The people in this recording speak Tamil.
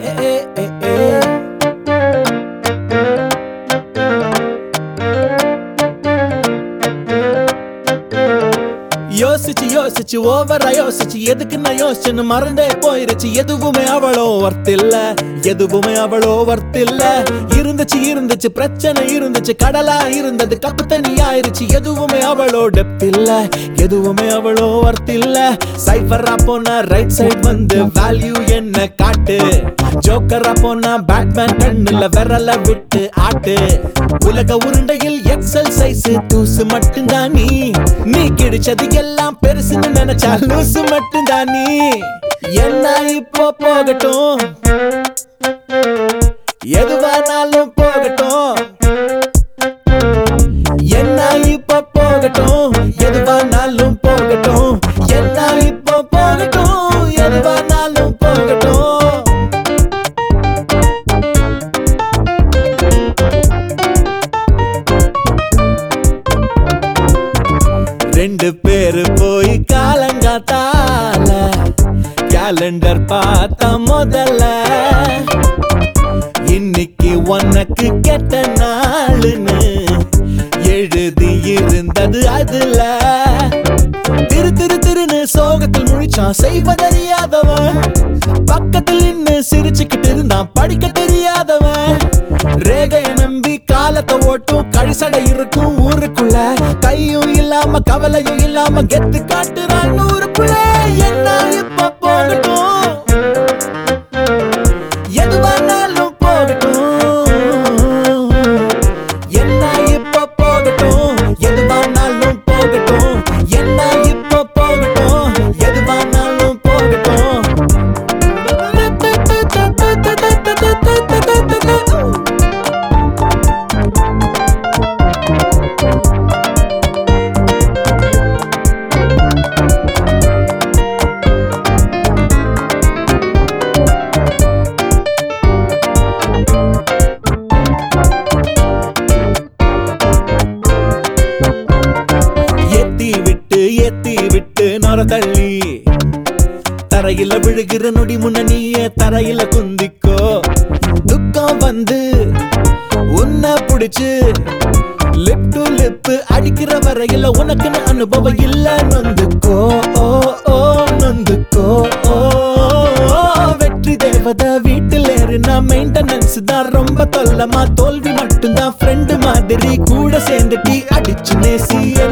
யோசிச்சு யோசிச்சு ஓவரா யோசிச்சு எதுக்கு நான் யோசிச்சுன்னு மறந்தே போயிருச்சு. எதுவுமே அவளோ வர்த் இல்ல, எதுவுமே அவளோ வர்த் இல்ல. இருந்துச்சு இருந்துச்சு பிரச்சனை இருந்துச்சு, கடலா இருந்தது கப்பு தண்ணி ஆயிருச்சு. எதுவுமே அவளோ டெப்த் இல்ல, எதுவுமே அவளோ வர்த் இல்ல. சைஃபரா போனா ரைட் சைடு வந்து வேல்யூ என்ன காட்டு. ஜோக்கரா போனா பேட்மேன் கண்ணுல விரல விட்டு ஆட்டு. உலக உருண்டையில் எக்ஸல் சைஸ் தூசு மட்டும்தான் நீ. நீ கிடைச்சது எல்லாம் பெருசுன்னு நினைச்சா லூசு மட்டும்தான் நீ. என்ன இப்போ போகட்டும், எதுவானாலும் போகட்டும். என்ன இப்போ போகட்டும், எதுவானாலும் போகட்டும். என்ன இப்போ போகட்டும், எதுவானாலும் போகட்டும். ரெண்டு பேரு போய் காலங்காத்தால கேலண்டர் பார்த்த முதல்ல. இன்னைக்கு உனக்கு கெட்ட நாளுன்னு எழுதி இருந்தது அதுல. திரு திரு திருன்னு சோகத்தில் முழிச்சான் செய்வதறியாதவன். பக்கத்தில் நின்னு சிரிச்சுக்கிட்டு இருந்தான் படிக்க தெரியாதவன். ரேகைய நம்பி காலத்தை ஓட்டும் கழிசடை இருக்கும் ஊருக்குள்ள. கையும் இல்லாம கவலையும் இல்லாம கெத்து காட்டுறான் ஊருக்குள்ள. என்ன இப்ப போகட்டும், எதுவானாலும் போகட்டும். என்ன இப்ப போகட்டும், எதுவானாலும் போகட்டும். என்ன இப்ப போகட்டும், எதுவானாலும் போகட்டும். ஏத்தி விட்டு நொர தள்ளி தரையில விழுகிற நொடி முன்னணியே தரையில குந்திக்கோ. துக்கம் வந்து உன்னை புடிச்சு லிப் டு லிப் அடிக்கிற வரையில உனக்குன்னு அனுபவம் இல்ல. நொந்துக்கோ ஓ ஓ நொந்துக்கோ ஓ. வெற்றி தேவதை வீட்டில் ஏறுனா மெயின்டெனன்ஸ் தான் ரொம்ப தொல்லமா. தோல்வி மட்டும்தான் ஃப்ரெண்டு மாதிரி கூட சேர்ந்து டீ அடிச்சு நேசிய.